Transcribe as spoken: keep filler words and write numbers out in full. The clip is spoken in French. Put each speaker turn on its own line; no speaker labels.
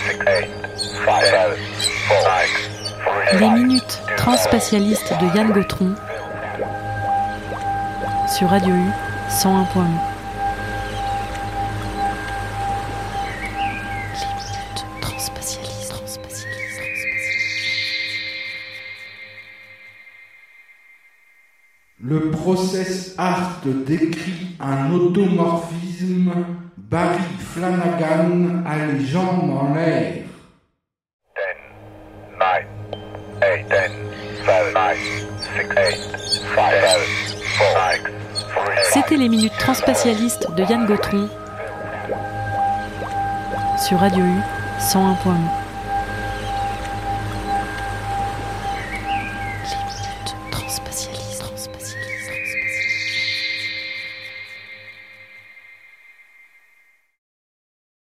Les minutes transspatialistes de Yann Gautron sur Radio U cent un point un. Les minutes transspatialistes, transspatialistes, transspatialistes.
Le process art décrit un automorphisme. Barry Flanagan a les jambes en l'air.
C'était les minutes transspatialistes de Yann Gautron sur Radio U cent un point un.